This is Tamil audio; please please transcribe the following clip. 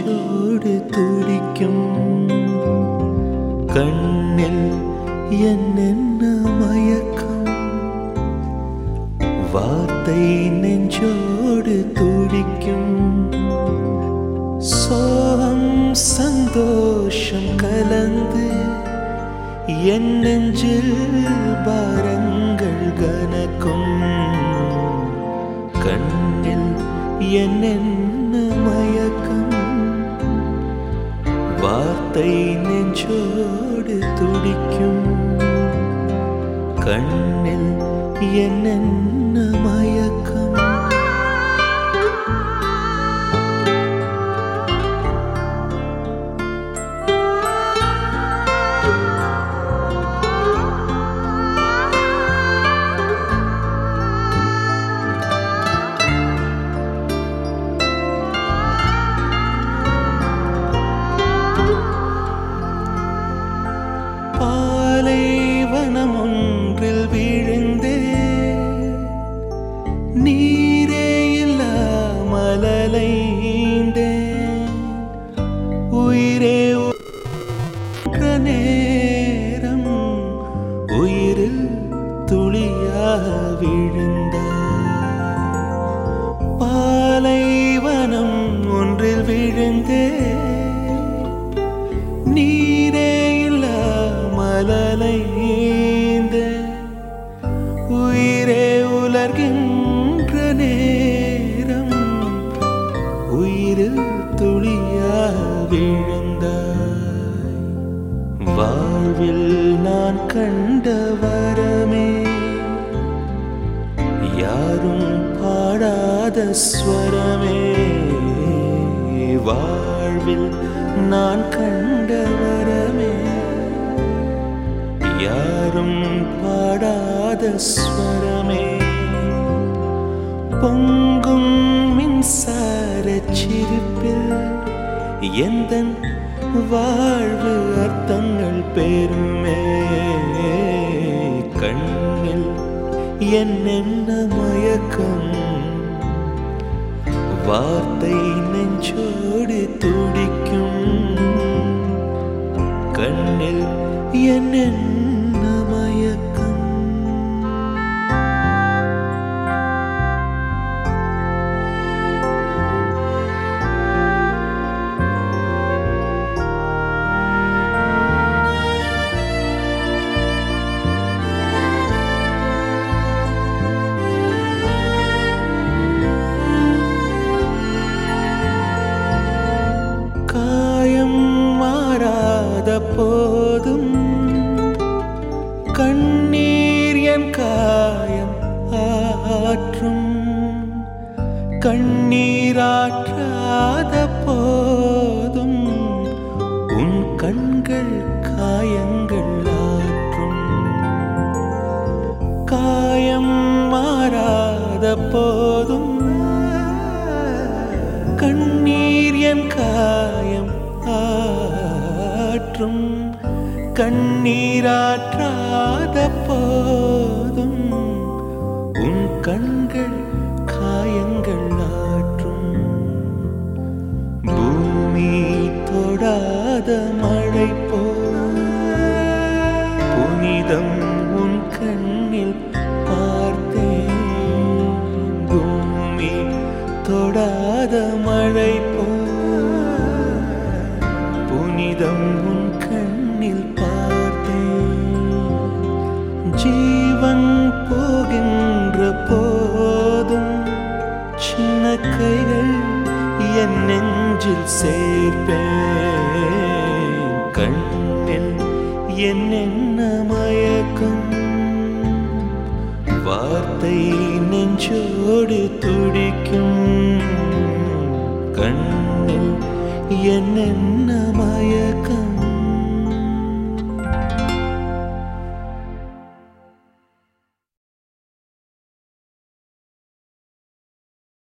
நெஞ்சோடு துடிக்கும் கண்ணில் என்னென்ன மயக்கம் வார்த்தை நெஞ்சோடு துடிக்கும் சோகம் சந்தோஷம் கலந்து என் நெஞ்சில் பாரங்கள் கனக்கும் கண்ணில் என்னென்ன மயக்கம் வார்த்தை நெஞ்சோடு துடிக்கும் கண்ணில் என்னென்ன மயக்கம் பாலைவனம் ஒன்றில் விழுந்தே நீரே இல்லாமல் அலைந்தேன் உயிரே உற்ற நேரம் உயிரில் துளியாக விழுந்தாய் பாலைவனம் ஒன்றில் விழுந்தே நீரே மலலைந்த உயிரே உலர்கின்ற நேரம் உயிரில் துளியாக விழுந்தாய் வாழ்வில் நான் கண்ட வரமே யாரும் பாடாத ஸ்வரமே வாழ்வில் நான் கண்ட வரமே யாரும் பாடாத ஸ்வரமே பொங்கும் மின்சார சிரிப்பில் எந்தன் வாழ்வு அர்த்தங்கள் பெருமே கண்ணில் என்னென்ன மயக்கம் வார்த்தை நெஞ்சோடு துடிக்கும் கண்ணில் என்னென்ன மயக்கம் காயம் மாறாத போதும் கண்ணீர் என் காயம் ஆற்றும் கண்ணீராற்றாத போதும் உன் கண்கள் காயங்கள் ஆற்றும் காயம் மாறாத போதும் கண்ணீர் என் காயம் ஆற்றும் கண்ணீராற்றாத போதும் உன் கண்கள் காயங்கள் ஆற்றும் பூமி தொடாத மழை போல் புனிதம் உன் கண்ணில் பார்த்தேன் பூமி தொடாத மழை போல் புனிதம் உன் கண்ணில் ஜீவன் போகின்ற போதும் சின்ன கைகள் என் நெஞ்சில் சேர்ப்பேன் கண்ணில் என்னென்ன மயக்கம் வார்த்தை நெஞ்சோடு துடிக்கும் கண்ணில் என்னென்ன மயக்கம்